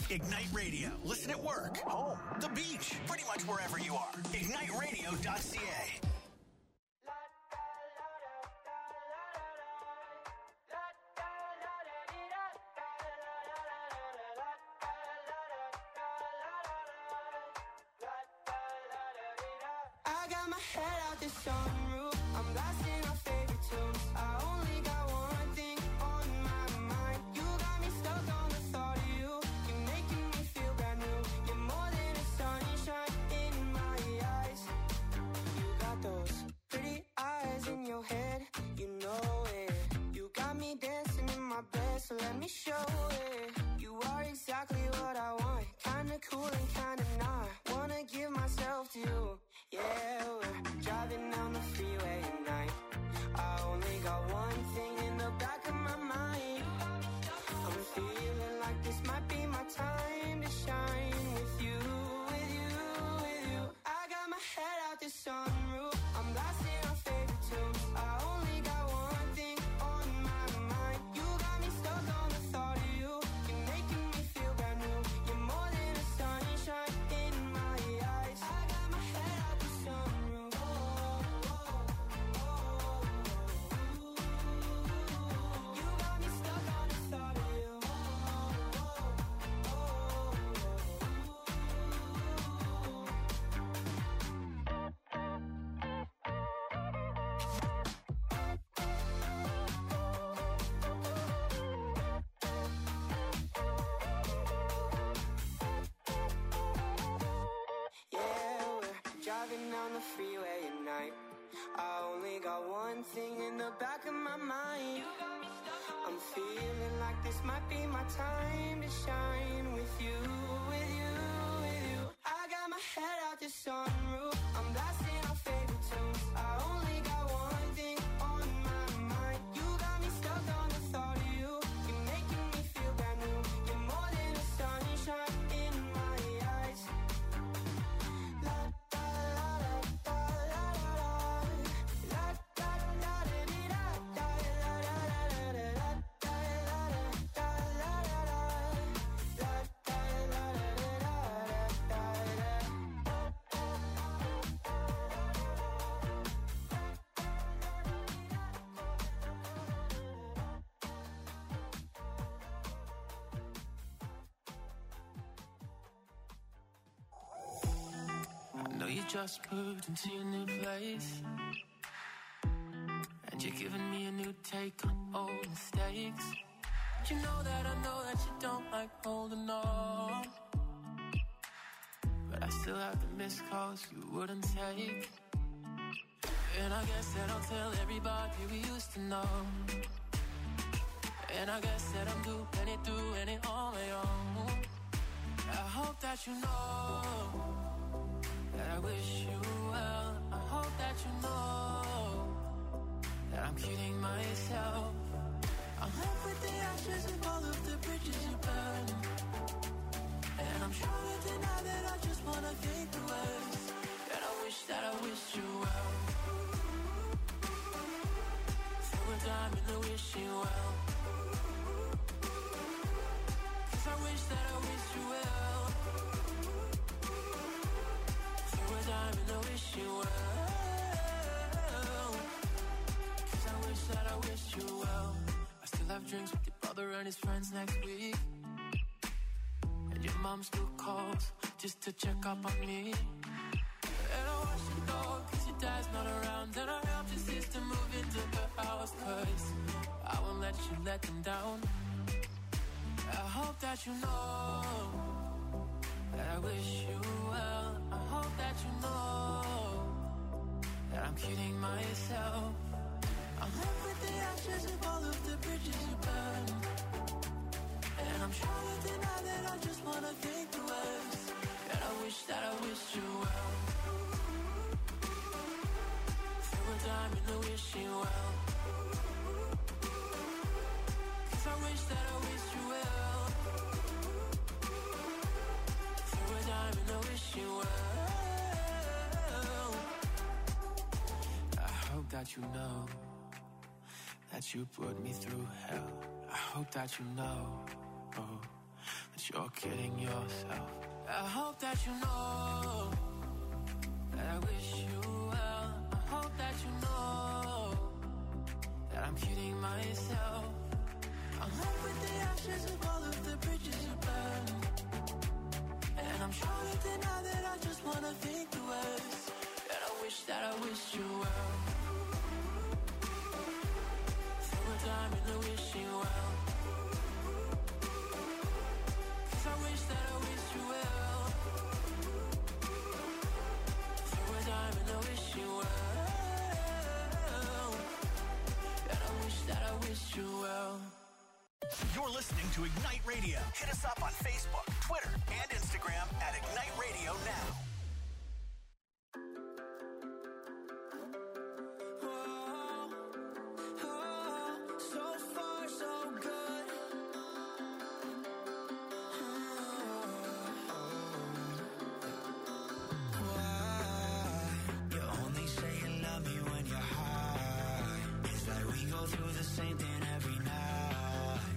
Ignite Radio. Listen at work, home, the beach, pretty much wherever you are. IgniteRadio.ca. I got my head out the sunroof. I'm blasting our favorite tunes. I only got one thing on my mind. You got me stuck on the thought of you. You're making me feel brand new. You're more than a sunshine in my eyes. You got those pretty eyes in your head. You know it. You got me dancing in my bed, so let me show it. You are exactly what I want. Kinda cool and kinda not. Wanna give myself to you. Yeah, we're driving down the freeway at night. I only got one thing in the back of my mind. I'm feeling like this might be my time to shine with you, with you, with you. I got my head out the sunroof. I'm blasting our favorite tunes. I only got one thing on my mind. You got me stuck on the thought of you. You're making me feel brand new. You're more than a sunshine in my eyes. I got my head out the sunroof. You got me stuck on the thought of you. Yeah, we're driving down the freeway at night. I only got one thing in the back of my mind. I'm feeling like this might be my time to shine with you, with you, with you. I got my head out the sunroof. I'm blasting our favorite tunes. I only got one thing on my mind. You got me stuck on the thought of you. You're making me feel brand new. You're more than a sunshine in my eyes. La da la da la la la. La da da da dee da da la la la la la. La da la da la la la. La da la la da I know you just moved into your new place, and you're giving me a new take on old mistakes. You know that I know that you don't like holding on, but I still have the missed calls you wouldn't take. And I guess that I'll tell everybody we used to know. And I guess that I'm doing it on my own. I hope that you know that I wish you well. I hope that you know that I'm kidding myself. I'm left with the ashes of all of the bridges you burned, and I'm trying to deny that I just wanna think the worst. And I wish that I wished you well. Throw a dime in the wishing well, 'cause I wish that I wished you well. Throw a dime in the wishing well, 'cause I wish that I wished you well. I still have drinks with your brother and his friends next week, and your mom still calls just to check up on me. And I watch your dog 'cause your dad's not around, and I helped your sister move into her house 'cause I won't let you let them down. I hope that you know that I wish you well. I hope that you know that I'm kidding myself. I'm left with the ashes of all of the bridges you burned, and I'm trying to deny that I just wanna think the worst. And I wish that I wished you well. Throw a dime in the wishing well, 'cause I wish that I wished you well. Throw a dime in the wishing well. I hope that you know that you put me through hell. I hope that you know but you're kidding yourself. I hope that you know that I wish you well. I hope that you know that I'm kidding myself. I'm left with the ashes of all of the bridges you burned, and I'm sure that now that I just wanna think the worst. And I wish that I wished you well. Throw a dime in the wishing well, 'cause I wish that I wished you well. Throw a dime in the wishing well, and I wish that I wished you well. You're listening to Ignite Radio. Hit us up on Facebook, Twitter, and Instagram at Ignite Radio Now. So far, so good. Why? You only say you love me when you're high. It's like we go through the same thing every night.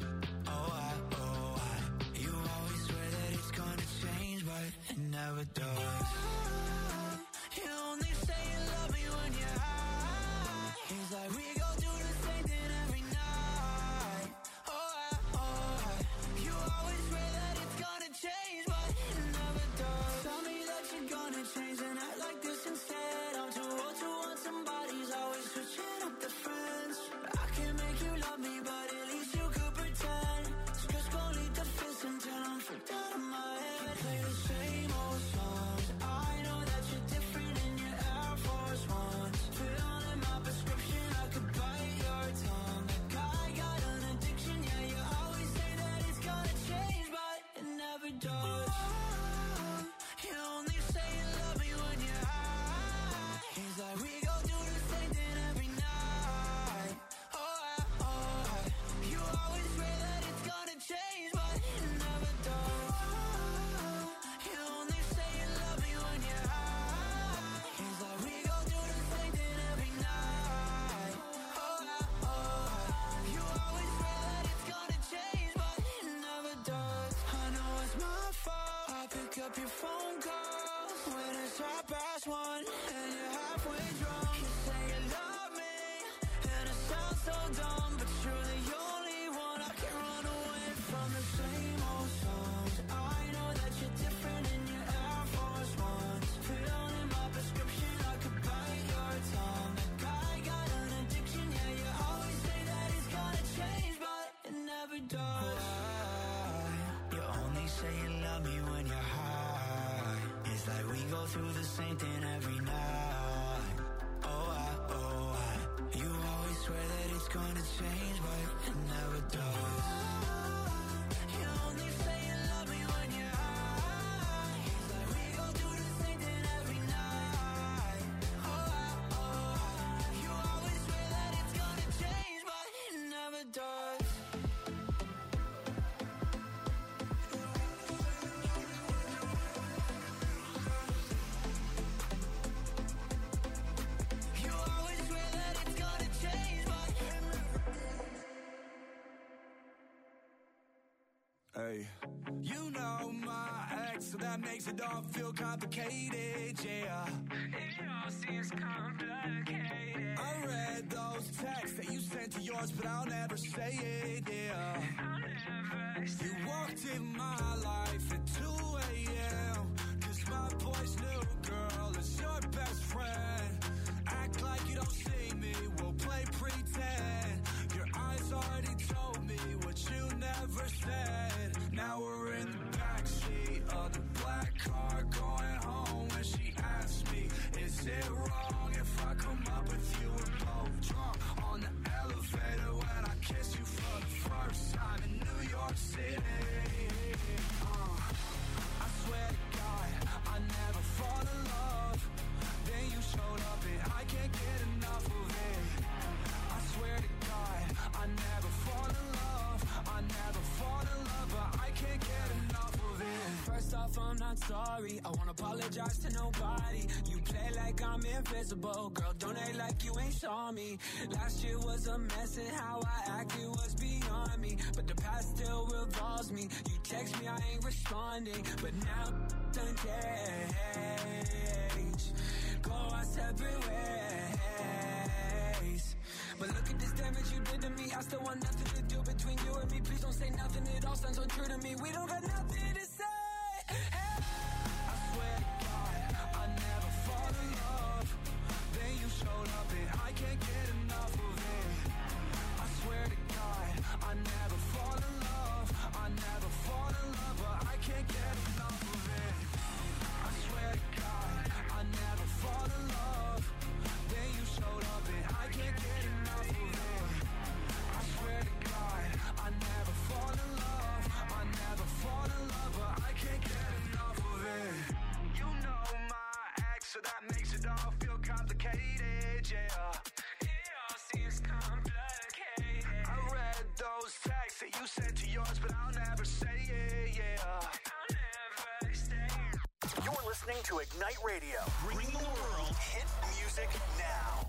You always swear that it's gonna change, but it never does. You only say you love me when you're high. It's like we go through the same thing every night. You always swear that it's gonna change, but it never does. Tell me that you're gonna change and act like this instead. I'm too old to want somebody's always switching up the friends. I can make you love me, but at least you could pretend. Just gon' lead the fist until I'm freaked out of my head. You play the same old songs. I know that you're different in your Air Force Ones. Filling my prescription, I could bite your tongue. Like I got an addiction, yeah, you always say that it's gonna change, but it never does. You only say you love me when you're high. It's like we go through the same thing every night. You always swear that it's gonna change, but it never does. You only say you love me when you're high. It's like we go through the same thing every night. You always swear that it's gonna change, but it never does. I know it's my fault. I pick up your phone calls when it's 1:30 and you're halfway drunk. You say you love me, and it sounds so dumb, but you're the only one I can run away from. The same old songs. I know that you're different in your Air Force Ones. Filling my prescription, I could bite your tongue. Like I got an addiction, yeah, you always say that it's gonna change, but it never does. Why? You only say you love me when you're high. It's like we go through the same thing every night. You always swear that it's gonna change, but it never does. You only say you love me when you're high. It's like we go through the same thing every night. You always swear that it's gonna change, but it never does. You always swear that it's gonna change, but Hey, you know my ex, so that makes it all feel complicated, yeah. It all seems complicated. I read those texts that you sent to yours, but I'll never say it, yeah. I'll never say you walked in my life at 2 a.m. 'Cause my boy's new girl is your best friend. Act like you don't see me, we'll play pretend. Your eyes already told me what you never said. Now we're in the backseat of the black car going home, and she asked me, is it wrong if I come up with you? We're both drunk on the elevator when I kiss you for the first time in New York City. I swear to God, I never fall sorry. I won't apologize to nobody. You play like I'm invisible. Girl, don't act like you ain't saw me. Last year was a mess and how I acted was beyond me. But the past still revolves me. You text me, I ain't responding. But now done change. Go our separate ways. But look at this damage you did to me. I still want nothing to do between you and me. Please don't say nothing, it all sounds so true to me. We don't got nothing to say. Hey. I swear to God, I never fall in love. Then you showed up and I can't get enough of it. I swear to God, I never fall in love. I never fall in love, but I can't get enough of it. I swear to God, I never fall in love. Then you showed up and I can't get enough of it. I swear to God, I never fall in love. I never fall in love, but I can't get enough of it. You know my ex, so that makes it all feel complicated, yeah. It all seems complicated. I read those texts that you sent to yours, but I'll never say it, yeah. I'll never say it. You're listening to Ignite Radio, bringing the world hit music now.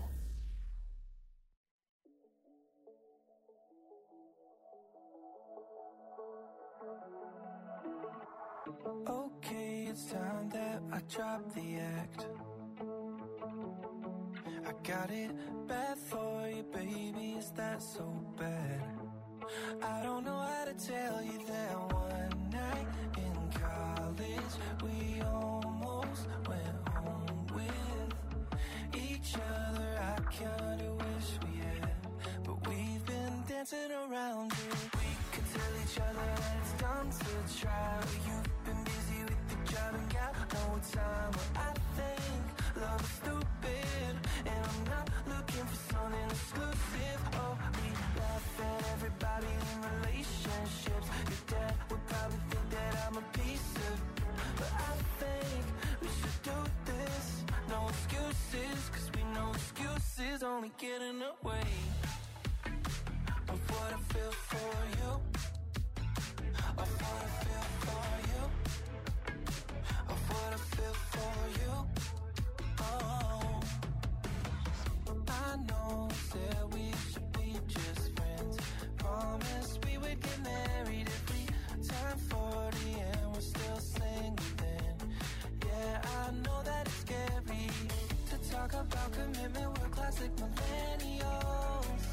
Okay, it's time that I drop the act. I got it bad for you, baby, is that so bad? I don't know how to tell you that one night in college we almost went home with each other. I kinda wish we had, but we've been dancing around it. We could tell each other that it's dumb to try, but you've been busy with the job and got no time. But I think love is stupid, and I'm not looking for something exclusive. Oh, we laugh at everybody in relationships. Your dad would probably think that I'm a piece of, but I think we should do this. No excuses, cause we know excuses only get in the way of what I feel for you. Of what I feel for you. Of what I feel for you. Oh, I know that we should be just friends. Promise we would get married if we turn 40 and we're still single then. Yeah, I know that it's scary to talk about commitment. We're classic millennials,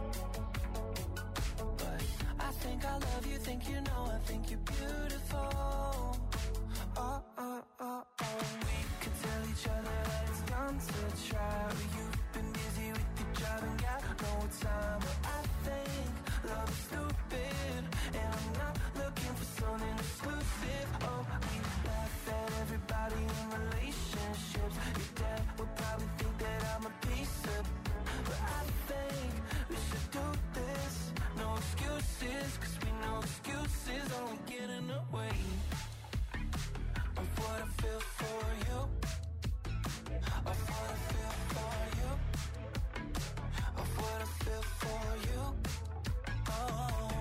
but I think I love you, think you know, I think you're beautiful. Oh, oh, oh, oh. We could tell each other that it's dumb to try, but you've been busy with your job and got no time. But I think love is stupid, and I'm not looking for something exclusive. Oh, we laugh at everybody in relationships. Your dad would probably think that I'm a piece of, but I think we should do this. No excuses, cause we know excuses only get in the way of what I feel for you. Of what I feel for you. Of what I feel for you. Oh,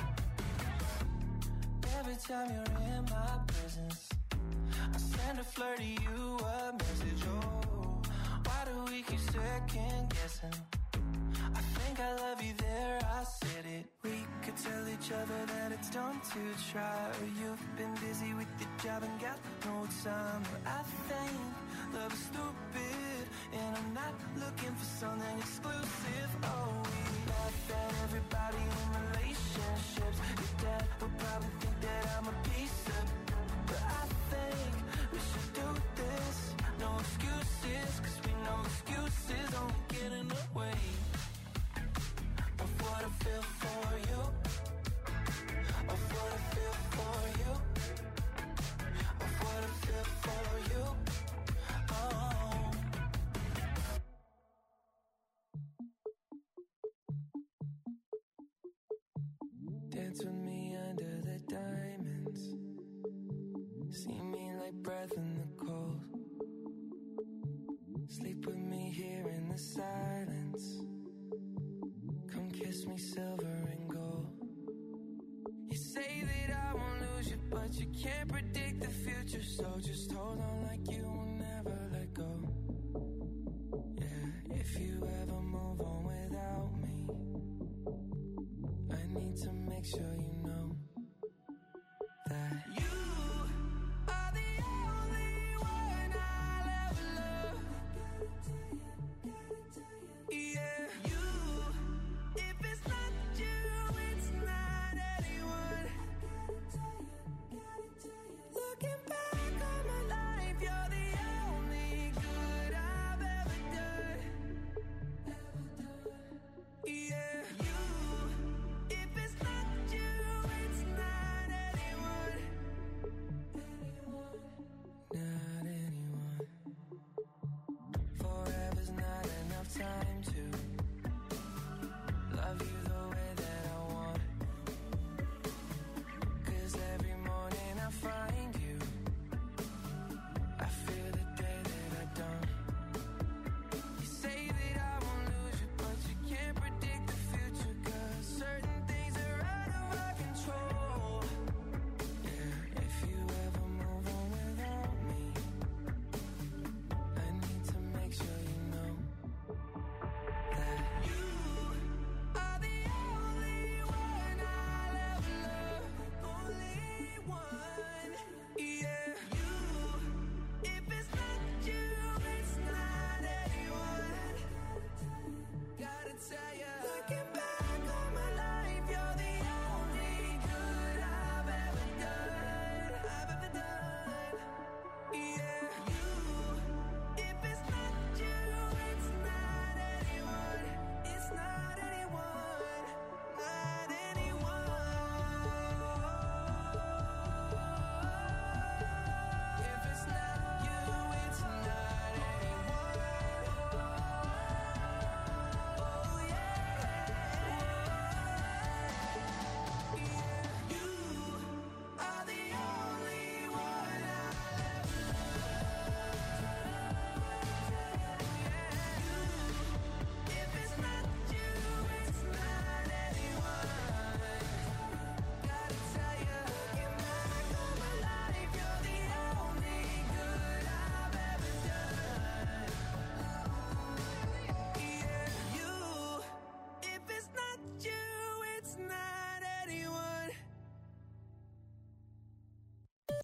every time you're in my presence, I send a flirty you a message. Oh, why do we keep second guessing? I think I love you there, I said it. We could tell each other that it's dumb to try, or you've been busy with your job and got no time. But I think love is stupid, and I'm not looking for something exclusive. Oh, we laugh at everybody in relationships. Your dad would probably think that I'm a piece of, but I think we should do this. No excuses, cause we know excuses only get in the way of what I feel for you. Of what I feel for you. Of what I feel for you. Oh, dance with me under the diamonds. See me like breath in the cold. Sleep with me here in the silence. Come kiss me silver and gold. You say that I won't lose you, but you can't predict the future, so just hold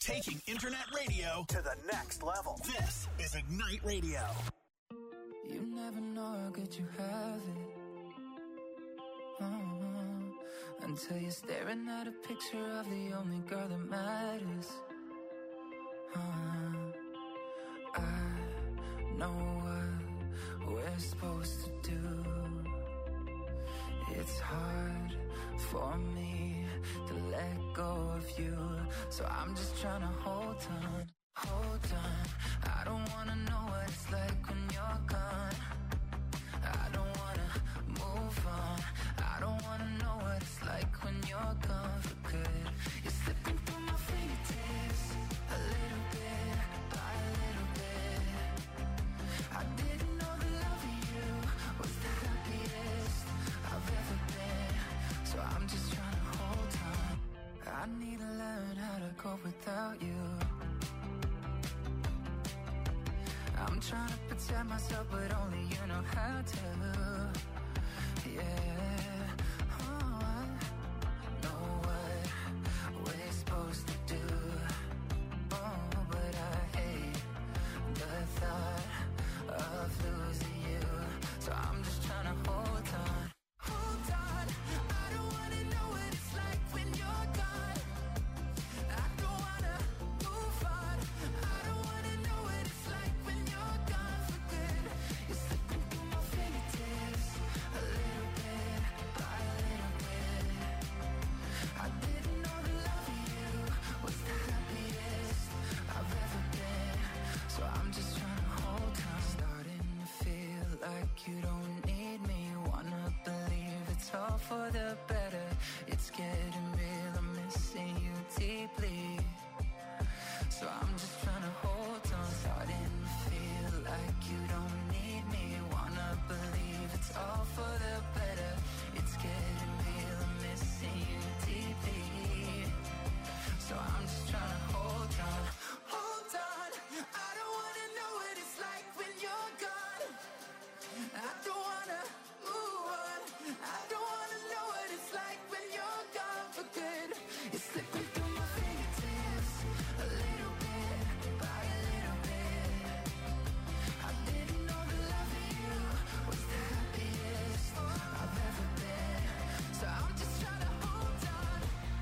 Taking internet radio to the next level. This is Ignite Radio. You never know how good you have it. Until you're staring at a picture of the only girl that matters. I know what we're supposed to do. It's hard for me to let go of you, so I'm just trying to hold on. I don't wanna know what it's like when you're gone. I don't wanna move on. I don't wanna know what it's like when you're gone for good. You're slipping through my fingertips, a little bit by a little bit. I didn't know the love of you was the happiest I've ever been, so I'm just trying to hold on. I need to learn how to cope without you. I'm trying to protect myself, but only you know how to. Yeah, I know what we're supposed to do. Oh, but I hate the thought of losing you, so I'm just trying to hold on. I don't wanna know what it's like when you're gone. I don't wanna move on. I don't wanna know what it's like when you're gone for good. You're slipping through my fingertips, a little bit by a little bit. I didn't know the love of you was the happiest I've ever been, so I'm just trying to hold on. Starting to feel like you don't need me. Wanna believe it's all for the better. It's getting real, I'm missing you deeply, so I'm just trying to hold on. Starting to feel like you don't need me. Wanna believe it's all for the better. It's getting real, I'm missing you deeply, so I'm just trying to hold on. I don't wanna know what it's like when you're gone. I don't wanna move on. I don't wanna know what it's like when you're gone for good. It's slipping through my fingertips, a little bit by a little bit. I didn't know the love of you was the happiest I've ever been, so I'm just trying to hold on.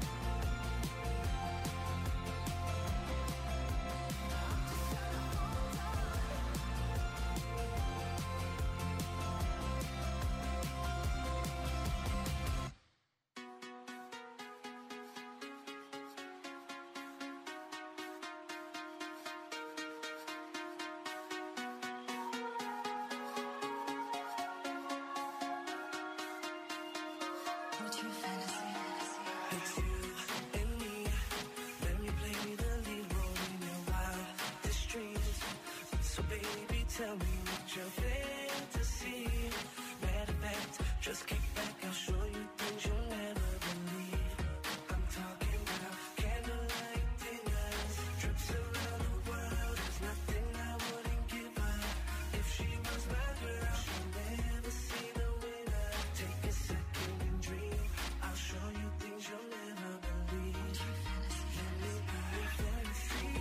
What's your fantasy? It's you and me. Let me play the lead role in your wildest dreams. So baby, tell me what your fantasy. Matter of fact, just kick back, I'll show you things you'll never believe. I'm talking about candlelight dinners, trips around the world. There's nothing I wouldn't give her. If she was my girl, she'll never see the winner. Take a second and dream. I'll show you things you'll never believe. Let me be your fantasy.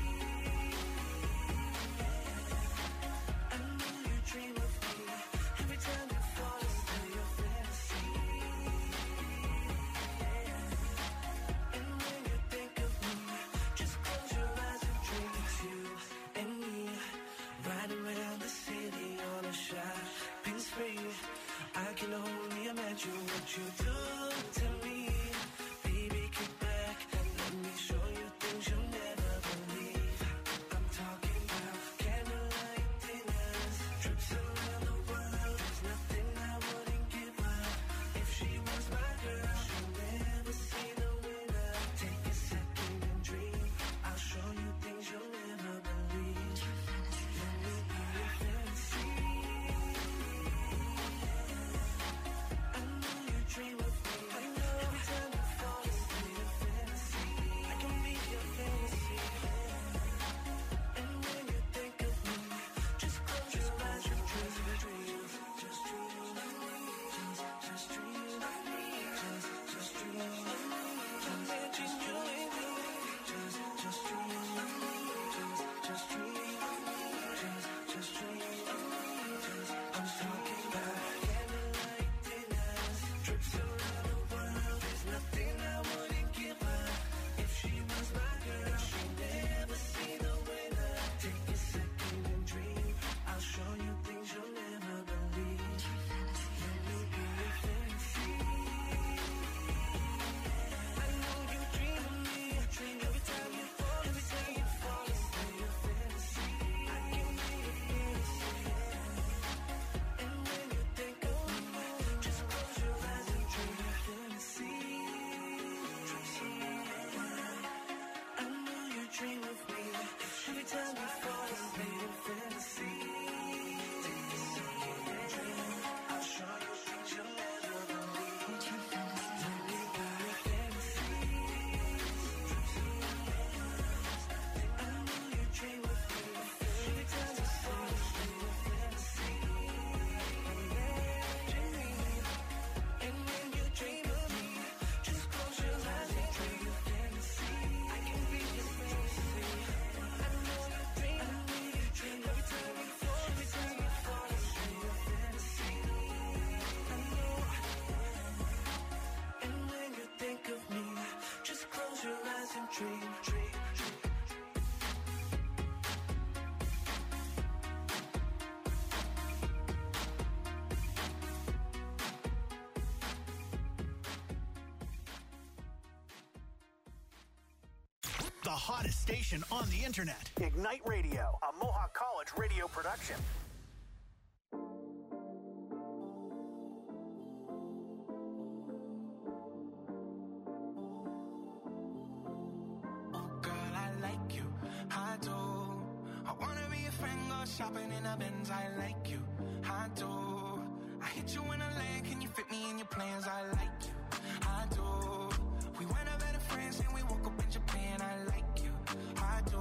I know you dream of me. Every time you fall into your fantasy. And when you think of me, just close your eyes and dream. It's you and me, riding around the city on a shopping spree. I can only imagine what you do to me. Baby, kick back and let me show you things you'll never believe. I'm talking about candlelight dinners, trips around the world. There's nothing I wouldn't give her. If she was my girl, she'll never see the winner. Take a second and dream. I'll show you things you'll never believe. Let me be your fantasy. I know you dream of me. Every time The hottest station on the internet. Ignite Radio, a Mohawk College radio production. Shopping in a Benz, I like you, I do. I hit you in a land, can you fit me in your plans? I like you, I do. We went out better friends and we woke up in Japan, I like you, I do.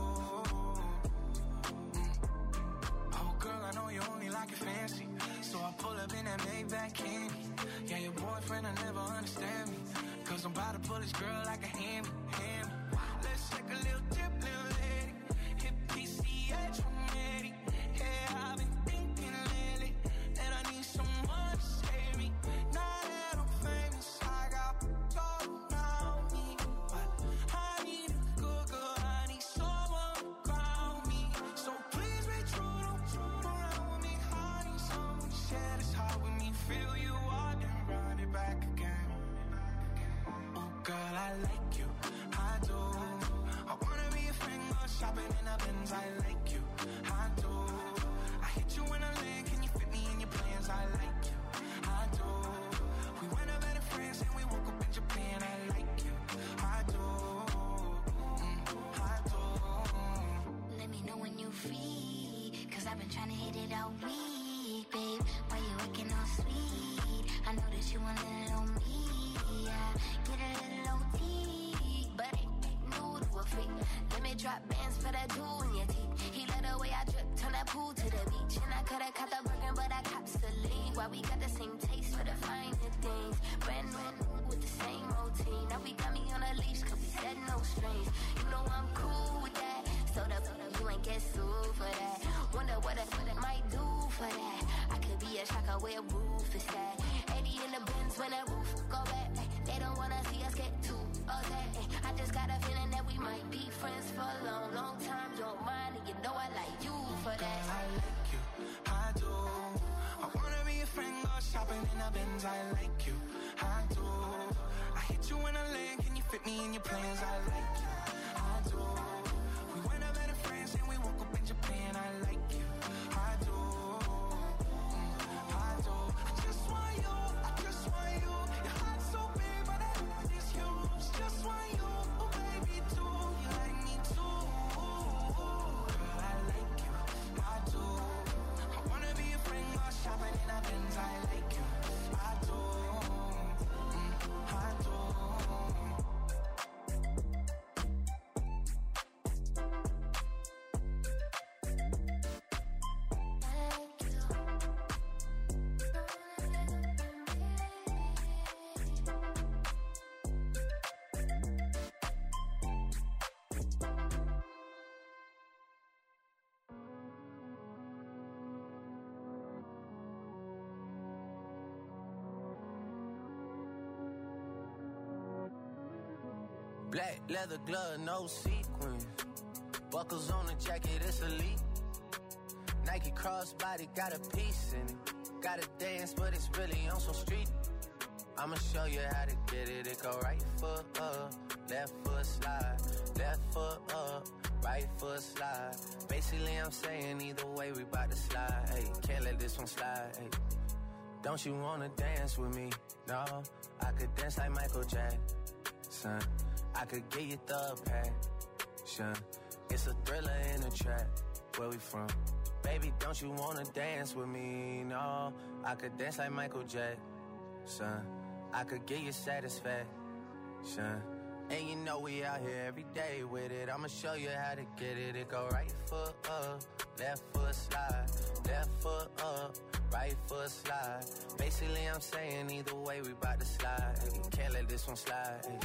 Oh girl, I know you only like it fancy, so I pull up in that Maybach candy. Yeah, your boyfriend will never understand me, cause I'm about to pull this girl like a hammy. Let's take a little dip, little lady. Hit PCH from Eddie. Yeah, I've been thinking lately that I need someone to save me. Now that I'm famous, I got gold around me, but I need a good girl. I need someone to ground me. So please be true, don't around with me. I need someone to share this heart with me. Feel you up and run it back again. Oh girl, I like you, I do. I wanna be a friend, go shopping in a Benz. I like you, I do. I hit you in a lane, can you fit me in your plans? I like you, I do. We went out better friends and we woke up in Japan. I like you, I do, I do. Let me know when you free, cause I've been trying to hit it all week, babe. Why you acting all sweet? I know that you want a little on me, yeah. Get a little OT, but ain't new to a freak. Let me drop bands for that jewel in your teeth. He let the way I drip, turn that pool to the beach. And I coulda caught the Birkin, but I cops the lead. Why we got the same taste for the finer things. Brand new with the same routine. Now we got me on a leash, cause we said no strings. You know I'm cool with that. So you ain't get sued for that. Wonder what it might do for that. I could be a shocker where roof is at. 80 in the Benz when that roof go back. They don't wanna see us get too upset. I just got a feeling that we might be friends for a long, long time. Don't mind it, you know I like you for that. Girl, I like you, I do. I wanna be a friend, go shopping in a Benz. I like you, I do. I hit you in a lane, can you fit me in your plans? I like you, I do. We went out better friends and we woke up in Japan. I like you, I do, I do. I just want you, I just want you. Your heart's so big, but that is huge. Just want you, oh baby, too. You like me too. Girl, I like you, I do. I wanna be a friend, go shopping in a Benz. I like you, I do, I do. Black leather glove, no sequins. Buckles on the jacket, it's elite. Nike crossbody, got a piece in it. Gotta dance, but it's really on some street. I'ma show you how to get it. It go right foot up, left foot slide. Left foot up, right foot slide. Basically, I'm saying either way, we bout to slide. Hey, can't let this one slide. Hey. Don't you wanna dance with me? No, I could dance like Michael Jackson. I could get you the passion. It's a thriller in a trap. Where we from? Baby, don't you wanna dance with me? No, I could dance like Michael Jackson. I could get you satisfaction. And you know we out here every day with it. I'ma show you how to get it. It go right foot up, left foot slide. Left foot up, right foot slide. Basically, I'm saying either way, we bout to slide. Hey, can't let this one slide. Hey.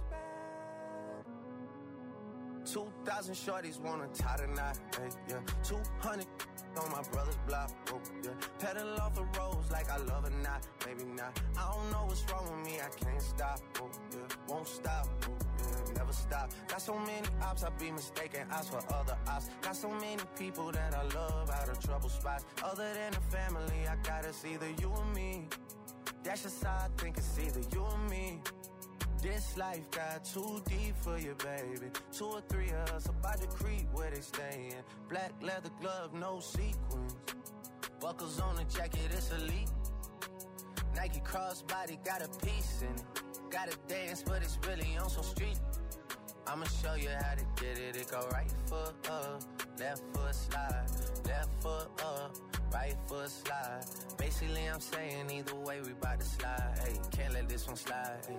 2,000 shorties wanna tie the knot, hey, yeah. 200 on my brother's block, oh, yeah. Pedal off the roads like I love or not, maybe not. I don't know what's wrong with me, I can't stop, oh, yeah. Won't stop, oh, yeah. Never stop. Got so many ops, I be mistaken ops for other ops. Got so many people that I love out of trouble spots. Other than the family, I got it's either you or me. That's just how I think, it's either you or me. This life got too deep for you, baby. 2 or 3 of us about to creep where they stayin'. Black leather glove, no sequins. Buckles on the jacket, it's elite. Nike crossbody got a piece in it. Gotta dance, but it's really on some street. I'ma show you how to get it. It go right foot up, left foot slide, left foot up, right foot slide. Basically, I'm saying either way, we bout to slide. Hey, can't let this one slide. Hey.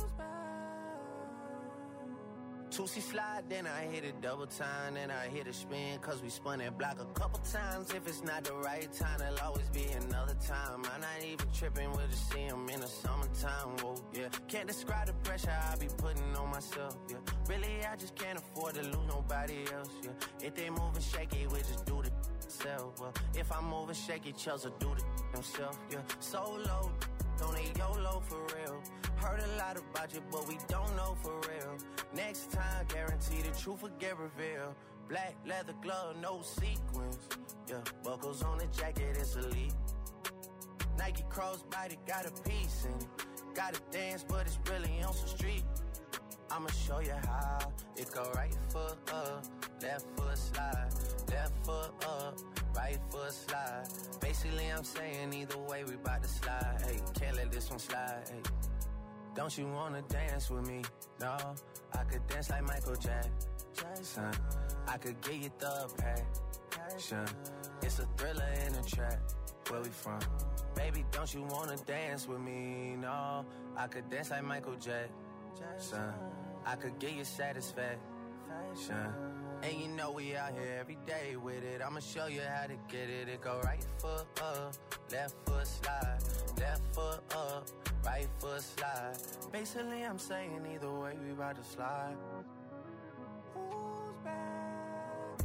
2C slide, then I hit it double time, then I hit a spin, cause we spun that block a couple times. If it's not the right time, there'll always be another time. I'm not even tripping, we'll just see him in the summertime, whoa, yeah. Can't describe the pressure I be putting on myself, yeah. Really, I just can't afford to lose nobody else, yeah. If they moving shaky, we just do the self, well. If I'm moving shaky, Chelsea do the himself, yeah. Solo, don't need YOLO for real. Heard a lot about you, but we don't know for real. Next time, guarantee the truth will get revealed. Black leather glove, no sequins. Yeah, buckles on the jacket, it's elite. Nike crossbody got a piece in it. Gotta dance, but it's really on some street. I'ma show you how. It go right foot up, left foot slide, left foot up, right foot slide. Basically, I'm saying either way, we bout to slide. Hey, can't let this one slide. Hey. Don't you wanna dance with me? No, I could dance like Michael Jackson. I could get you the passion. It's a thriller in a trap. Where we from? Baby, don't you wanna dance with me? No, I could dance like Michael Jackson. I could get you satisfaction. And you know we out here every day with it. I'ma show you how to get it. It go right foot up, left foot slide, left foot up, right foot slide. Basically, I'm saying either way, we about to slide. Who's back?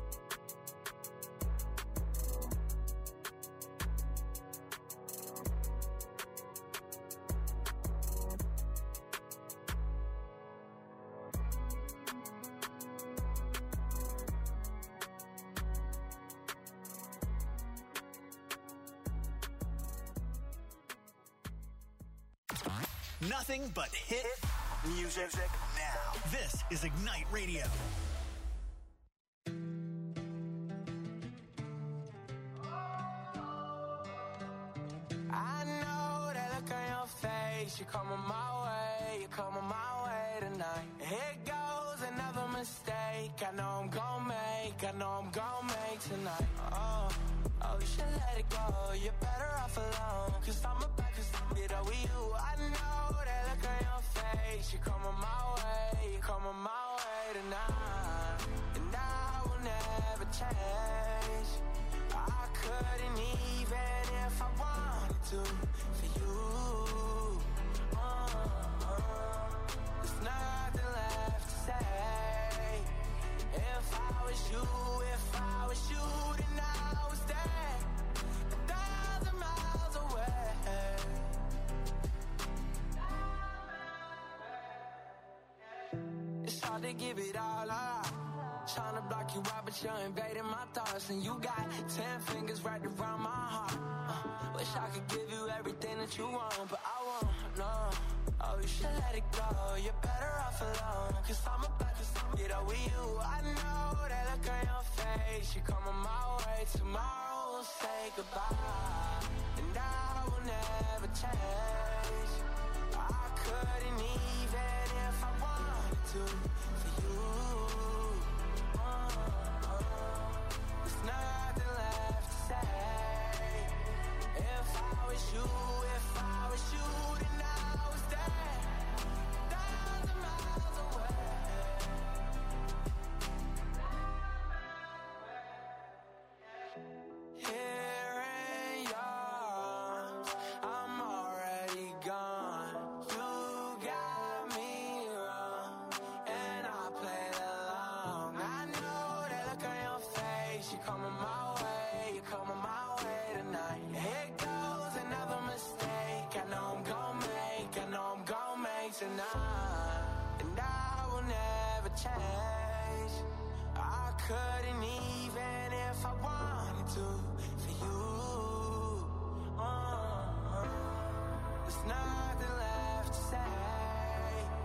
Nothing but hit music now. This is Ignite Radio. I know that look on your face. You're coming my way, you're coming my way tonight. Here goes another mistake. I know I'm gon' make, I know I'm gon' make tonight. Oh, you should let it go. You're better off alone. Cause I'm about to it over you. I know that look on your face. You're coming my way, you're coming my way tonight. And I will never change. I couldn't even if I wanted to for you. There's nothing left to say. If I was you, then I was there 1,000 miles away. It's hard to give it all up. Trying to block you out, but you're invading my thoughts. And you got 10 fingers wrapped around my heart. Wish I could give you everything that you want, but I won't, no. Oh, you should let it go. You're better off alone. Cause I'm about to get over you. I know that look on your face. You're coming my way. Tomorrow we'll say goodbye. And I will never change. I couldn't even if I wanted to for you. There's nothing left to say. If I was you, then I was there 1,000 miles away. Here in yours, I'm already gone. You got me wrong, and I played along. I know that look on your face. You're coming my way, you're coming my way tonight. Here goes another mistake. I know I'm gon' make tonight. And I will never change. I couldn't even if I wanted to for you. There's nothing left to say.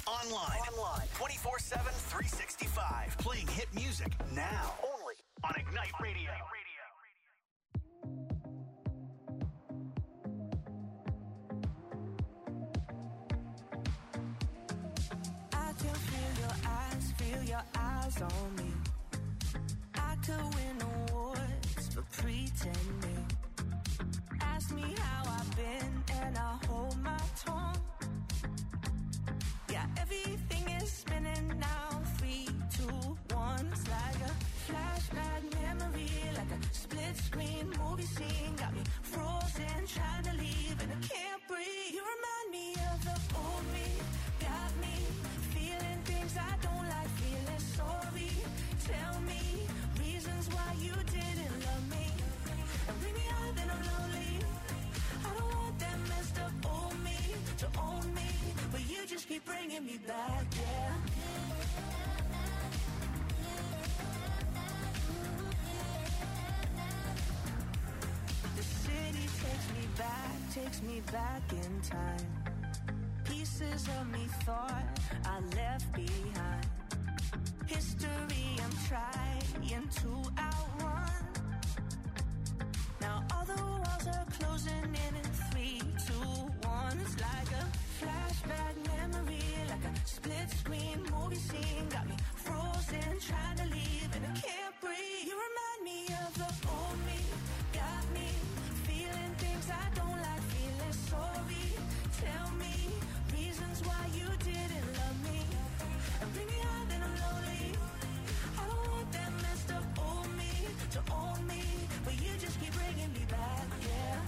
Online. 24/7, 365. Playing hit music now. Only on Ignite Radio. I can feel your eyes on me. I could win awards for pretending. Ask me how I've been and I hold my tongue. Yeah, everything is spinning now. 3, 2, 1. It's like a flashback memory, like a split screen movie scene. Got me frozen, trying to leave and I can't breathe. You remind me of the old me. Got me feeling things I don't like, feeling sorry. Tell me reasons why you didn't love me. And bring me out, then I'm lonely. I don't want that messed up old me to own me, but you just keep bringing me back, yeah. The city takes me back in time. Pieces of me thought I left behind. History I'm trying to outrun. Now all the walls are closing in 3, 2, 1. It's like a flashback memory, like a split screen movie scene. Got me frozen, trying to leave and I can't breathe. You remind me of the old me. Got me feeling things I don't like, feeling sorry. Tell me reasons why you didn't love me. And bring me out, then I'm lonely. I don't want that messed up old me to own me, but you just keep bringing me back, yeah.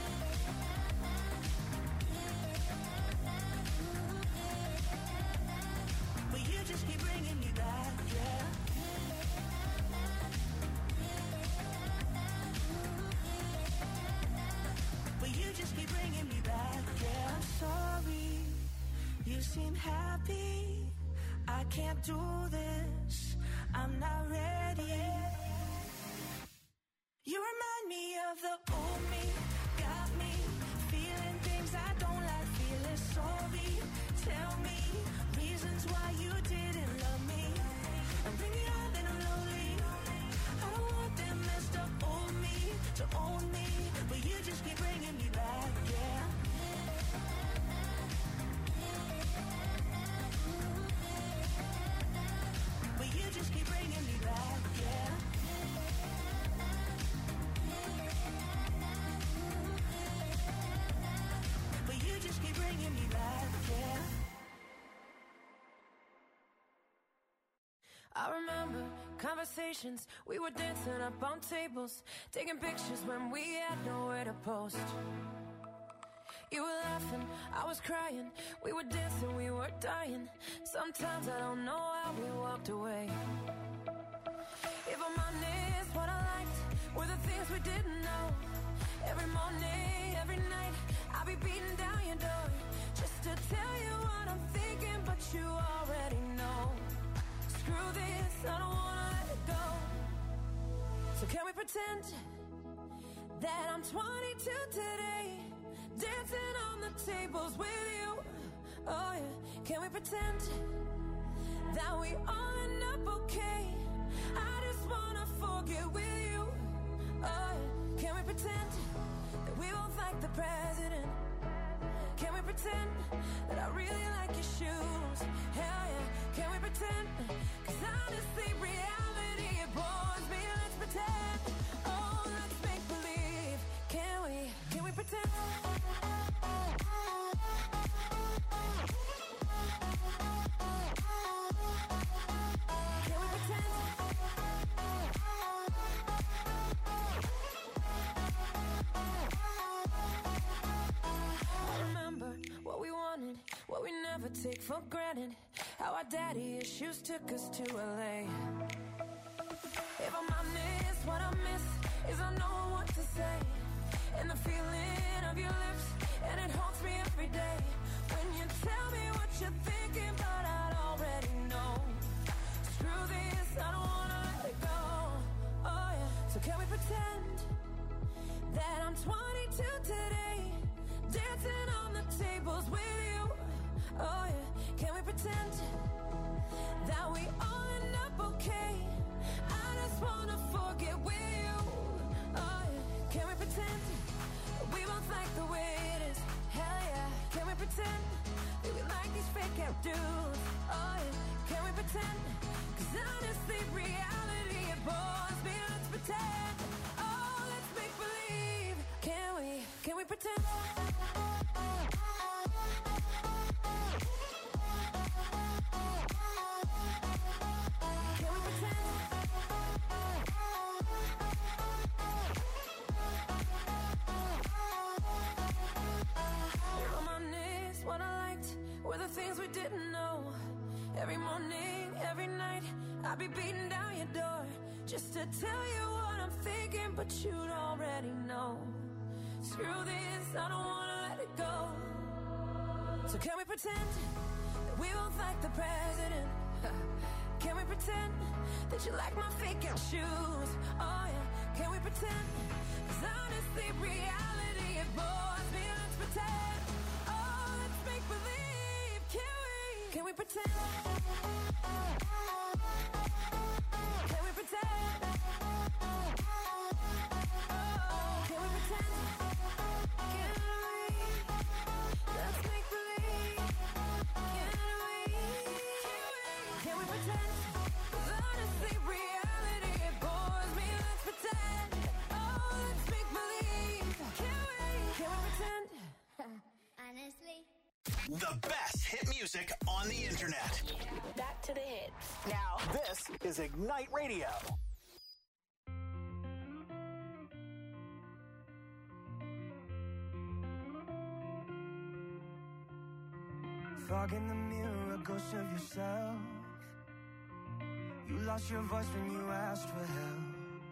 But you just keep bringing me back, yeah. But you just keep bringing me back, yeah. I'm sorry, you seem happy. I can't do this, I'm not ready. You remind me of the old me. Got me feeling things I don't like, feeling sorry. Tell me reasons why you didn't love me. And bring me out, then I'm lonely. I don't want that messed up old me to own me, but you just keep bringing me back, yeah. But you just keep bringing me back, yeah. But you just keep bringing me back, yeah. I remember conversations, we were dancing up on tables, taking pictures when we had nowhere to post. You were laughing, I was crying, we were dancing, we were dying. Sometimes I don't know how we walked away. If I'm honest, what I liked were the things we didn't know. Every morning, every night, I'll be beating down your door just to tell you what I'm thinking, but you already know. Screw this, I don't wanna let it go. So can we pretend that I'm 22 today, dancing on the tables with you? Oh yeah, can we pretend that we all end up okay? I just wanna forget with you. Oh yeah, can we pretend that we both like the president? Can we pretend that I really like your shoes? Hell yeah, can we pretend? 'Cause honestly, reality, it bores me. Let's pretend. Oh, let's make believe. Can we pretend? Can we pretend? I remember what we wanted, what we never take for granted. How our daddy issues took us to LA. If I'm honest, what I miss is I know what to say. And the feeling of your lips, and it haunts me every day. When you tell me what you're thinking, but I'd already know. Screw this, I don't wanna let it go. Oh yeah, so can we pretend that I'm 22 today, dancing on the tables with you? Oh yeah, can we pretend pretend that we like these fake out dudes? Oh yeah, can we pretend? 'Cause honestly, reality it bores me. Let's pretend. Oh, let's make believe. Can we pretend? Can we pretend? Reminisce what I liked were the things we didn't know. Every morning, every night, I'd be beating down your door just to tell you what I'm thinking, but you'd already know. Screw this, I don't wanna let it go. So can we pretend that we both like the president? Can we pretend that you like my fake out shoes? Oh yeah, can we pretend? 'Cause honestly, reality it bores me. Let's pretend. Oh, let's make believe. Can we pretend? Can we pretend? Oh, can we pretend? Can we? Let's make believe. Can we pretend? 'Cause honestly, reality it bores me. Let's pretend. Oh, let's make believe. Can we pretend? Honestly. The best hit music on the internet. Back to the hits. Now, this is Ignite Radio. Fog in the mirror, a ghost of yourself. You lost your voice when you asked for help.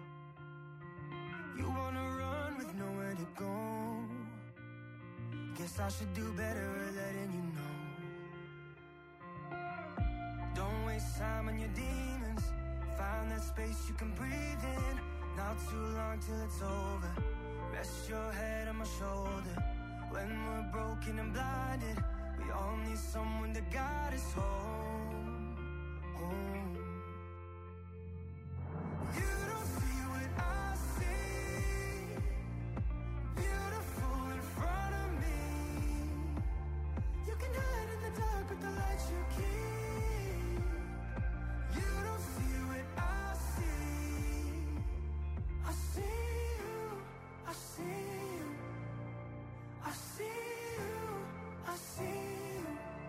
You wanna run with nowhere to go. Guess I should do better at letting you know. Don't waste time on your demons. Find that space you can breathe in. Not too long till it's over. Rest your head on my shoulder. When we're broken and blinded, we all need someone to guide us home. Home. You don't see what I see. Beautiful in front of me. You can hide in the dark with the lights you keep. You don't see what I see. I see you. I see you. I see you. I see you.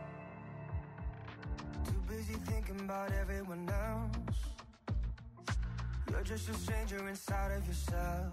Too busy thinking about everyone else. You're just a stranger inside of yourself.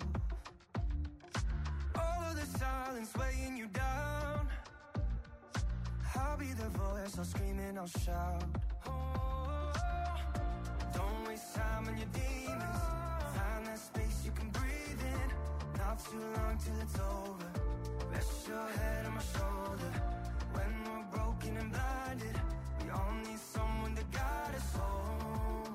All of the silence weighing you down. I'll be the voice, I'll scream and I'll shout. Oh, don't waste time on your demons. Find that space you can breathe in. Not too long till it's over. Rest your head on my shoulder. When we're broken and blinded, we all need someone to guide us home.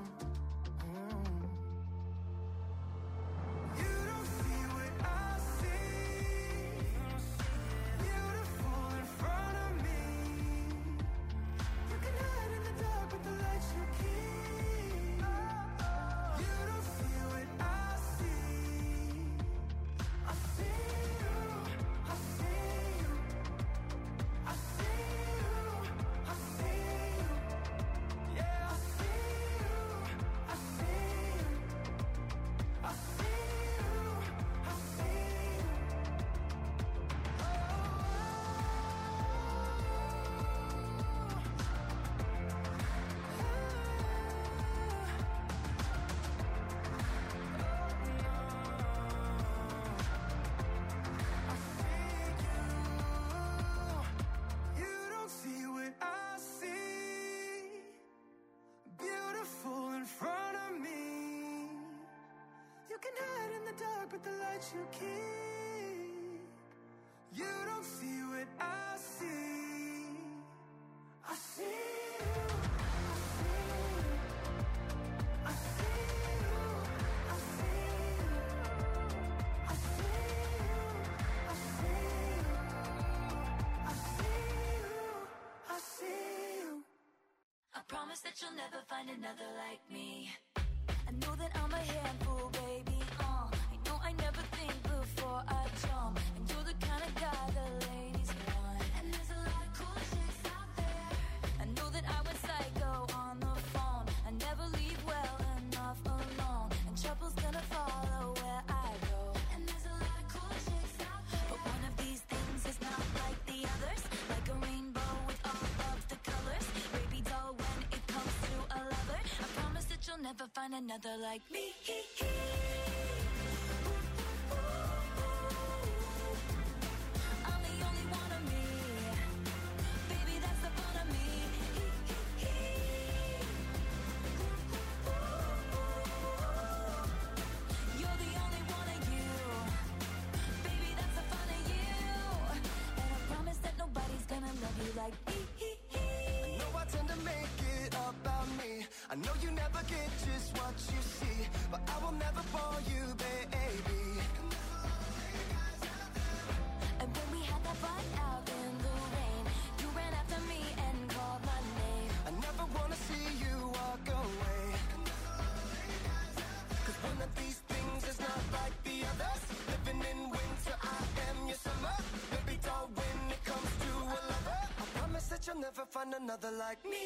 You don't see what I see. Beautiful in front of me. You can hide in the dark with the lights you keep. You don't see what I see. I see you. I see you. I see you. I see you. Yeah, I see you. I see you. I see you. I see you. You don't see what I see. Beautiful in front of me. You can hide in the dark with the lights you keep. You don't see what I see. I see you. I see you. I see you. I see you. I see you. I see you. I see you. I promise that you'll never find another like me. I know that I'm a handful, baby. I know I never think before I jump, and you're the kind of guy the ladies want. And there's a lot of cool never find another like me. I'm the only one of me. Baby, that's the fun of me. You're the only one of you. Baby, that's the fun of you. And I promise that nobody's gonna love you like me. I know I tend to make it about me. I know you never get just what you see, but I will never fall you, baby. And when we had that fight out in the rain, you ran after me and called my name. I never wanna see you walk away, 'cause one of these things is not like the others. Living in winter, I am your summer. Baby doll, when it comes to a lover, I promise that you'll never find another like me.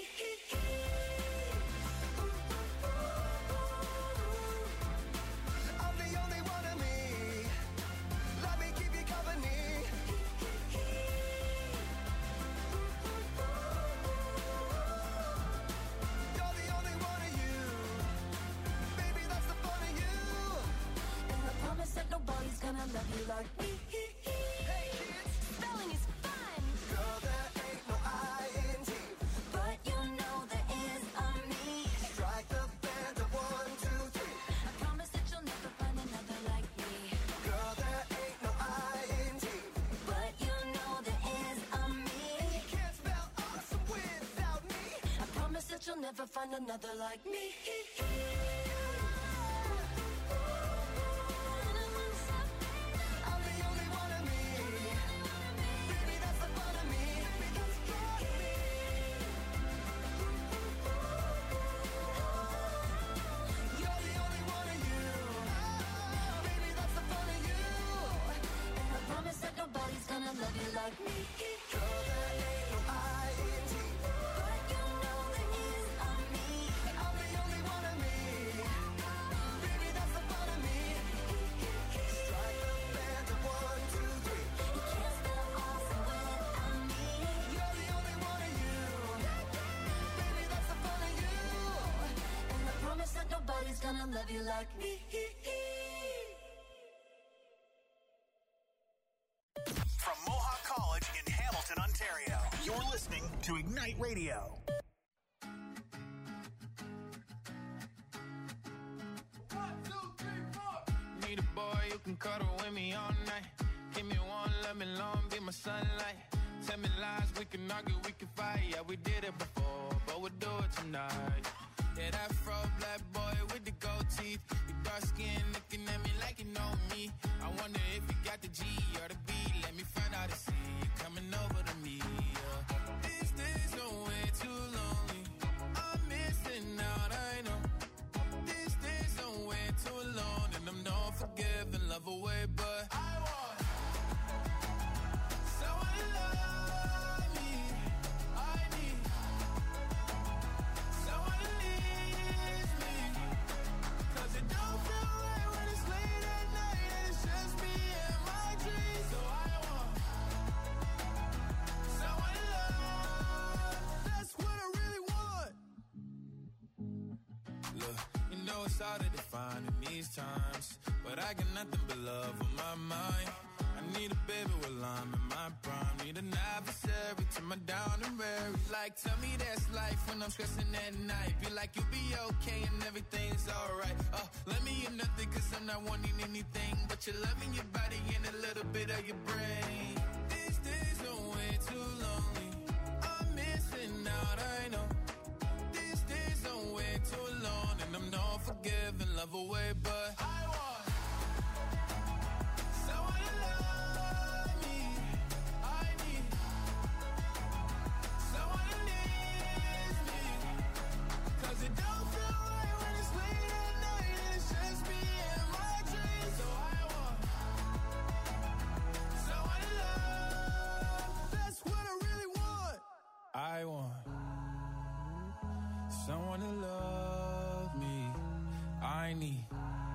I'm the only one of me. Let me keep you company. You're the only one of you. Baby, that's the fun of you. And I promise that nobody's gonna love you like me. Hey kids, Spelling is fun, girl, there ain't no I-N-G. but you know there is a me. Strike the band of 1, 2, 3. I promise that you'll never find another like me. Girl, there ain't no I-N-G. But you know there is a me. You can't spell awesome without me. I promise that you'll never find another like me. I'm the only one of me. Baby, that's the fun of me. You're the only one of you. Baby, that's the fun of you. And I promise that nobody's gonna love you like me. Girl, there ain't no I-N-G. But you know there is a me. I'm the only one of me. Baby, that's the fun of me. Strike the band of 1, 2, 3. You can't spell awesome without me. You're the only one of you. Baby, that's the fun of you. And I promise that nobody's gonna love you like me. From Mohawk College in Hamilton, Ontario, you're listening to Ignite Radio. Need a boy you can cuddle with me all night. Give me one, let me long, be my sunlight. Tell me lies, we can argue, we can fight. Yeah, we did it before, but we'll do it tonight. Yeah, that fro black boy with the gold teeth. Your dark skin looking at me like you know me. I wonder if you got the G or the B. Let me find out and see you coming over to me. Yeah. These days are way too lonely. I'm missing out, I know. These days are way too alone, and I'm not forgiving, love away, but I want someone to love me. I need someone to leave me, 'cause it don't feel right when it's late at night and it's just me and my dreams. So I want someone to love. That's what I really want. Look, you know it's hard to define in these times, but I got nothing but love on my mind. I need a baby while I'm in my prime. Need an adversary to my down and weary. Like, tell me that's life when I'm stressing at night. Be like, you'll be okay and everything's alright. Let me in nothing 'cause I'm not wanting anything but your love in your body and a little bit of your brain. These days are way too lonely. I'm missing out, I know. These days are way too alone, and I'm not forgiving, love away, but I want someone to love me. I need someone to leave me, 'cause it don't feel right when it's late at night and it's just me and my dreams. So I want someone to love. That's what I really want. I want someone to love me. I need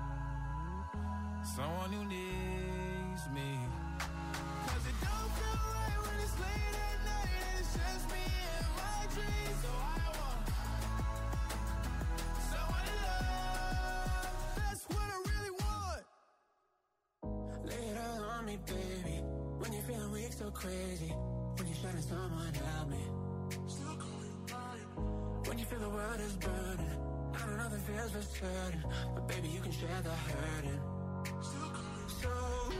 someone who needs me, 'cause it don't feel right when it's late at night and it's just me and my dreams. So I want someone to love. so crazy when you're shining, someone help me. When you feel the world is burning, I know nothing feels for certain, but baby, you can share the hurting. So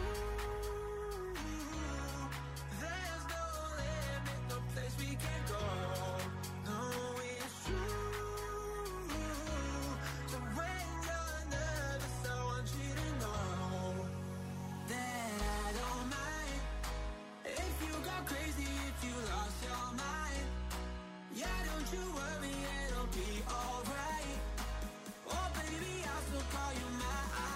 there's no limit, no place we can go. No, it's true. So when you're nervous, I want you to know that I don't mind if you go crazy, if you lost your mind. Yeah, don't you worry, it'll be alright. Oh baby, I'll still call you mine.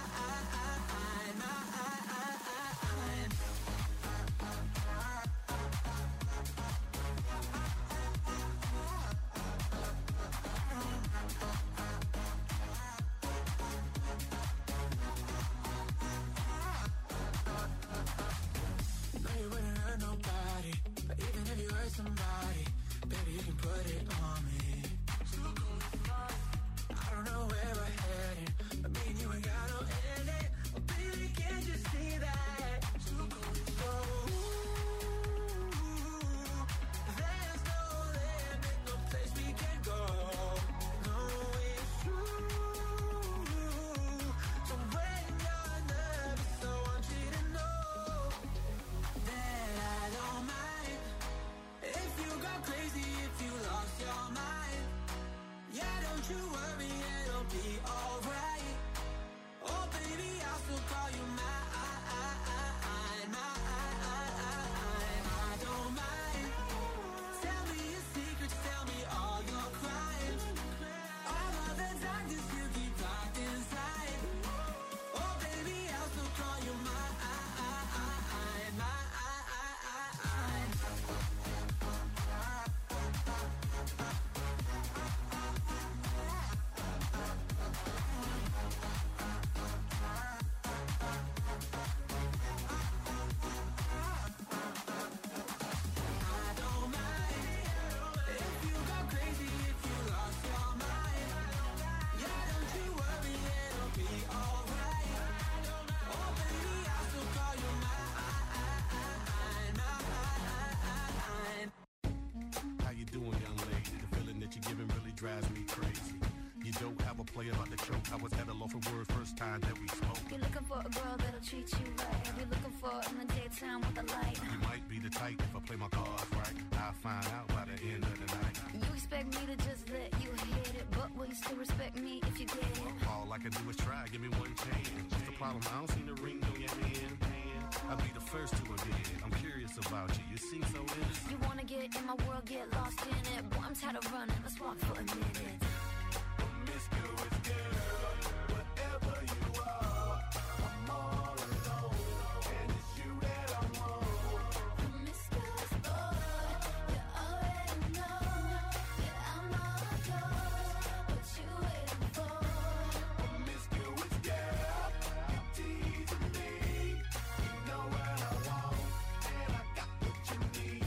No, you wouldn't hurt nobody, but even if you hurt somebody, baby, you can put it on me. I don't know where we're headed, but me and you ain't got no ending. Oh, baby, can't you see that? So, there's no limit, no place we can go. No, it's true. So when you're nervous, I want you to know that I don't mind if you go crazy, if you lost your mind. Yeah, don't you worry, it'll be alright. Oh baby, I'll still call you mine. I don't mind. Tell me your secrets, tell me all your crimes, all of the darkness you keep locked inside. Oh baby, I'll still call you mine. How you doing, young lady? The feeling that you're giving really drives me crazy. You don't have a play about the choke. I was at a loss for words first time that we spoke. You're looking for a girl that'll treat you right. You're looking for in the daytime with the light. You might be the type if I play my cards right. I'll find out by the end of the night. You expect me to just let you hit it, but will you still respect me if you get it? All I can do is try, give me one chance. What's the problem? I don't see the ring on your hand. I'll be the first to admit it. I'm curious about you. You seem so innocent. You wanna get in my world, get lost in it. Boy, I'm tired of running. Let's walk for a minute. Promiscuous girl.